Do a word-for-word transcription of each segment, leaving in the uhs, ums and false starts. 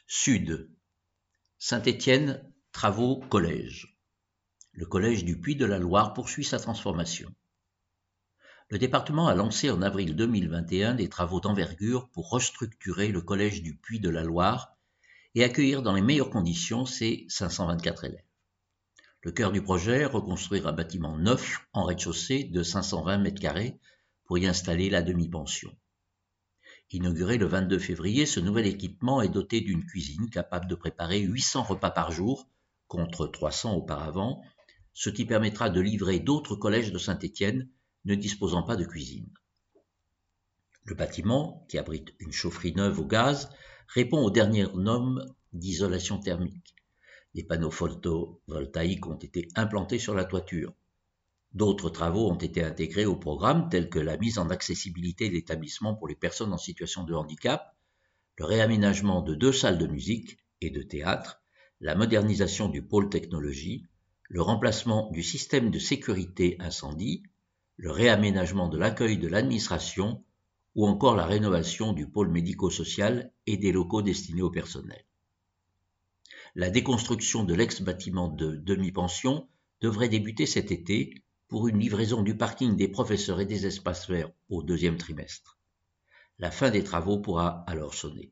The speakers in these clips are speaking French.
Sud. Saint-Étienne, travaux collège. Le collège du Puy de la Loire poursuit sa transformation. Le département a lancé en avril deux mille vingt et un des travaux d'envergure pour restructurer le collège du Puy de la Loire et accueillir dans les meilleures conditions ses cinq cent vingt-quatre élèves. Le cœur du projet, reconstruire un bâtiment neuf en rez-de-chaussée de cinq cent vingt mètres carrés pour y installer la demi-pension. Inauguré le vingt-deux février, ce nouvel équipement est doté d'une cuisine capable de préparer huit cents repas par jour, contre trois cents auparavant, ce qui permettra de livrer d'autres collèges de Saint-Étienne ne disposant pas de cuisine. Le bâtiment, qui abrite une chaufferie neuve au gaz, répond aux dernières normes d'isolation thermique. Des panneaux photovoltaïques ont été implantés sur la toiture. D'autres travaux ont été intégrés au programme, tels que la mise en accessibilité de l'établissement pour les personnes en situation de handicap, le réaménagement de deux salles de musique et de théâtre, la modernisation du pôle technologie, le remplacement du système de sécurité incendie, le réaménagement de l'accueil de l'administration ou encore la rénovation du pôle médico-social et des locaux destinés au personnel. La déconstruction de l'ex-bâtiment de demi-pension devrait débuter cet été pour une livraison du parking des professeurs et des espaces verts au deuxième trimestre. La fin des travaux pourra alors sonner.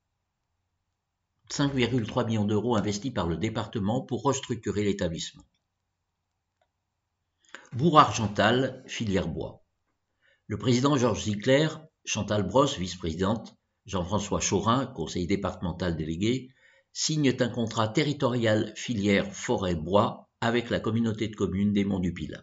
cinq virgule trois millions d'euros investis par le département pour restructurer l'établissement. Bourg-Argental, filière bois. Le président Georges Ziegler, Chantal Brosse, vice-présidente, Jean-François Chorin, conseiller départemental délégué, signent un contrat territorial filière forêt-bois avec la communauté de communes des Monts du Pilat.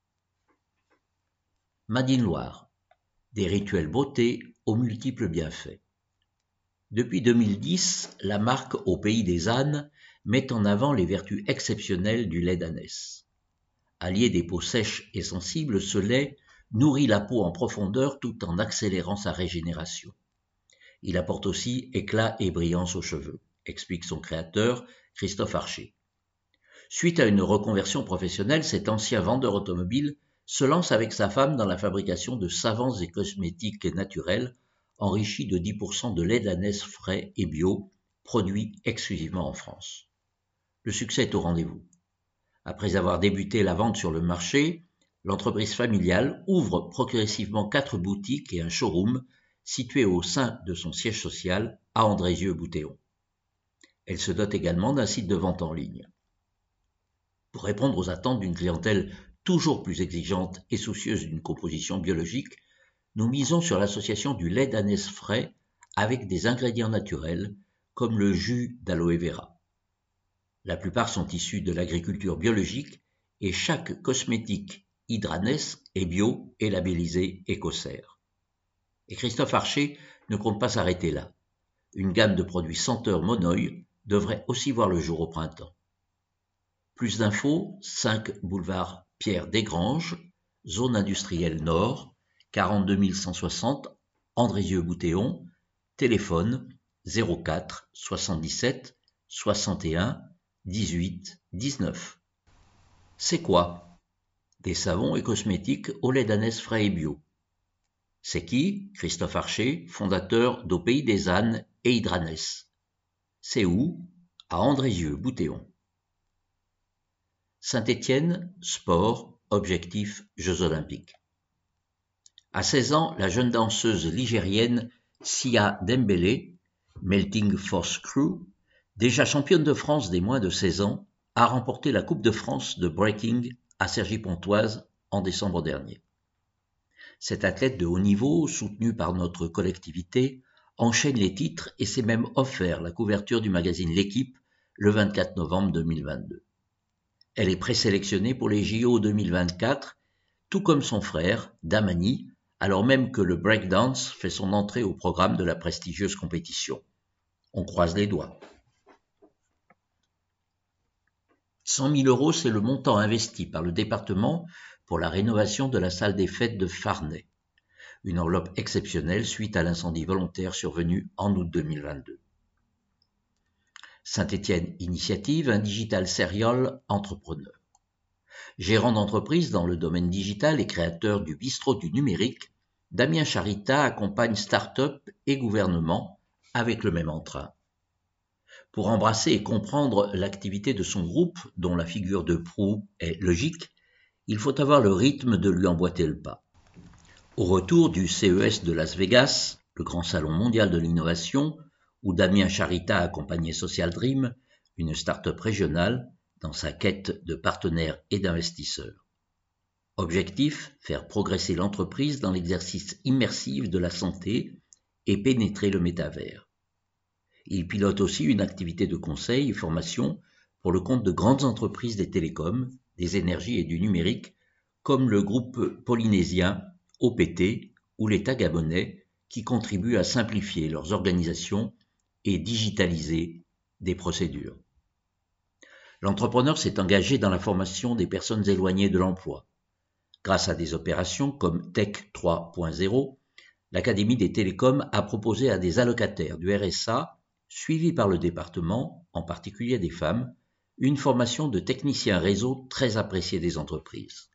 Madine Loire, des rituels beauté aux multiples bienfaits. Depuis deux mille dix, la marque Au Pays des Ânes met en avant les vertus exceptionnelles du lait d'ânesse. Allié des peaux sèches et sensibles, ce lait nourrit la peau en profondeur tout en accélérant sa régénération. Il apporte aussi éclat et brillance aux cheveux, explique son créateur, Christophe Archer. Suite à une reconversion professionnelle, cet ancien vendeur automobile se lance avec sa femme dans la fabrication de savons et cosmétiques naturels enrichis de dix pour cent de lait d'ânesse frais et bio, produits exclusivement en France. Le succès est au rendez-vous. Après avoir débuté la vente sur le marché, l'entreprise familiale ouvre progressivement quatre boutiques et un showroom situé au sein de son siège social à Andrézieux-Boutéon. Elle se dote également d'un site de vente en ligne. Pour répondre aux attentes d'une clientèle toujours plus exigeante et soucieuse d'une composition biologique, nous misons sur l'association du lait d'ânesse frais avec des ingrédients naturels comme le jus d'aloe vera. La plupart sont issus de l'agriculture biologique et chaque cosmétique Hydranesse est bio et labellisé Écocert. Et Christophe Archer ne compte pas s'arrêter là. Une gamme de produits senteurs Monoï devrait aussi voir le jour au printemps. Plus d'infos, cinq boulevard Pierre Desgranges, zone industrielle nord, quarante-deux mille cent soixante, Andrézieux-Boutéon, téléphone zéro quatre soixante-dix-sept soixante et un dix-huit dix-neuf. C'est quoi? Des savons et cosmétiques au lait d'ânesse frais et bio. C'est qui? Christophe Archer, fondateur d'Au Pays des Ânes et Hydranesse. C'est où? À Andrézieux-Boutéon. Saint-Étienne, sport, objectif, Jeux Olympiques. À seize ans, la jeune danseuse ligérienne Sia Dembélé, Melting Force Crew, déjà championne de France des moins de seize ans, a remporté la Coupe de France de breaking à Cergy-Pontoise en décembre dernier. Cette athlète de haut niveau, soutenue par notre collectivité, enchaîne les titres et s'est même offert la couverture du magazine L'Équipe le vingt-quatre novembre deux mille vingt-deux. Elle est présélectionnée pour les J O deux mille vingt-quatre, tout comme son frère, Damani, alors même que le breakdance fait son entrée au programme de la prestigieuse compétition. On croise les doigts. cent mille euros, c'est le montant investi par le département pour la rénovation de la salle des fêtes de Farnay. Une enveloppe exceptionnelle suite à l'incendie volontaire survenu en août deux mille vingt-deux. Saint-Étienne Initiative, un digital serial entrepreneur. Gérant d'entreprise dans le domaine digital et créateur du bistrot du numérique, Damien Charita accompagne start-up et gouvernement avec le même entrain. Pour embrasser et comprendre l'activité de son groupe, dont la figure de proue est logique, il faut avoir le rythme de lui emboîter le pas. Au retour du C E S de Las Vegas, le grand salon mondial de l'innovation, où Damien Charita accompagnait Social Dream, une start-up régionale, dans sa quête de partenaires et d'investisseurs. Objectif, faire progresser l'entreprise dans l'exercice immersif de la santé et pénétrer le métavers. Il pilote aussi une activité de conseil et formation pour le compte de grandes entreprises des télécoms, des énergies et du numérique, comme le groupe polynésien O P T ou l'État gabonais, qui contribuent à simplifier leurs organisations et digitaliser des procédures. L'entrepreneur s'est engagé dans la formation des personnes éloignées de l'emploi. Grâce à des opérations comme Tech trois point zéro, l'Académie des télécoms a proposé à des allocataires du R S A, suivis par le département, en particulier des femmes, une formation de technicien réseau très appréciée des entreprises.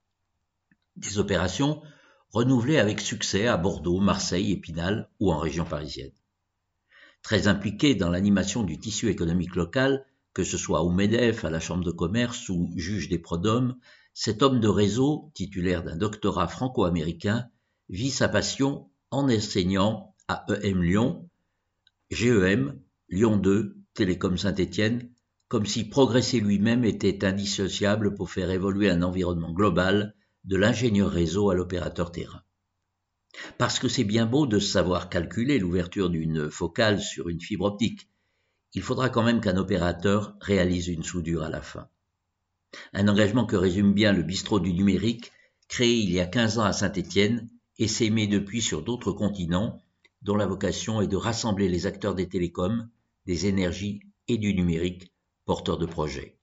Des opérations renouvelées avec succès à Bordeaux, Marseille, Épinal ou en région parisienne. Très impliqué dans l'animation du tissu économique local, que ce soit au MEDEF, à la Chambre de commerce ou juge des prud'hommes, cet homme de réseau, titulaire d'un doctorat franco-américain, vit sa passion en enseignant à E M Lyon, G E M, Lyon deux, Télécom Saint-Étienne, comme si progresser lui-même était indissociable pour faire évoluer un environnement global de l'ingénieur réseau à l'opérateur terrain. Parce que c'est bien beau de savoir calculer l'ouverture d'une focale sur une fibre optique, il faudra quand même qu'un opérateur réalise une soudure à la fin. Un engagement que résume bien le bistrot du numérique, créé il y a quinze ans à Saint-Étienne et s'émet depuis sur d'autres continents, dont la vocation est de rassembler les acteurs des télécoms, des énergies et du numérique, porteurs de projets.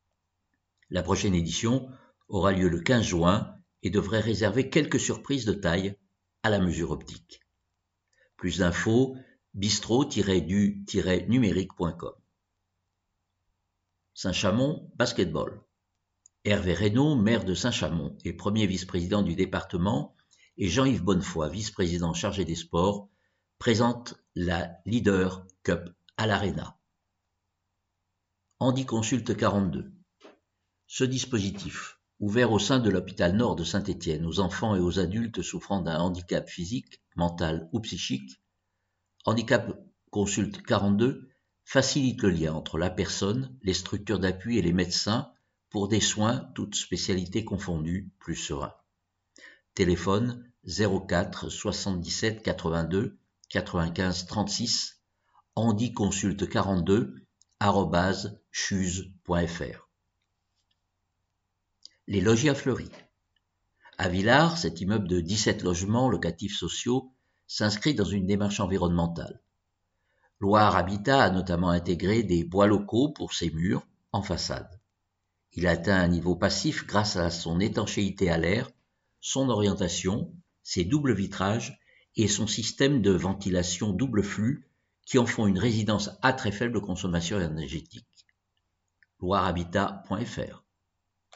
La prochaine édition aura lieu le quinze juin et devrait réserver quelques surprises de taille à la mesure optique. Plus d'infos, bistrot tiret du tiret numérique point com. Saint-Chamond, basketball. Hervé Reynaud, maire de Saint-Chamond et premier vice-président du département, et Jean-Yves Bonnefoy, vice-président chargé des sports, présentent la Leader Cup à l'Arena. Handi Consulte quarante-deux. Ce dispositif, ouvert au sein de l'hôpital Nord de Saint-Étienne aux enfants et aux adultes souffrant d'un handicap physique, mental ou psychique, Handicap Consulte quarante-deux facilite le lien entre la personne, les structures d'appui et les médecins pour des soins, toutes spécialités confondues, plus sereins. Téléphone zéro quatre soixante-dix-sept quatre-vingt-deux quatre-vingt-quinze trente-six, handiconsulte quarante-deux arobase chuse point f r. Les logis à Fleury. À Villars, cet immeuble de dix-sept logements locatifs sociaux s'inscrit dans une démarche environnementale. Loire Habitat a notamment intégré des bois locaux pour ses murs en façade. Il atteint un niveau passif grâce à son étanchéité à l'air, son orientation, ses doubles vitrages et son système de ventilation double flux qui en font une résidence à très faible consommation énergétique. loire habitat point f r.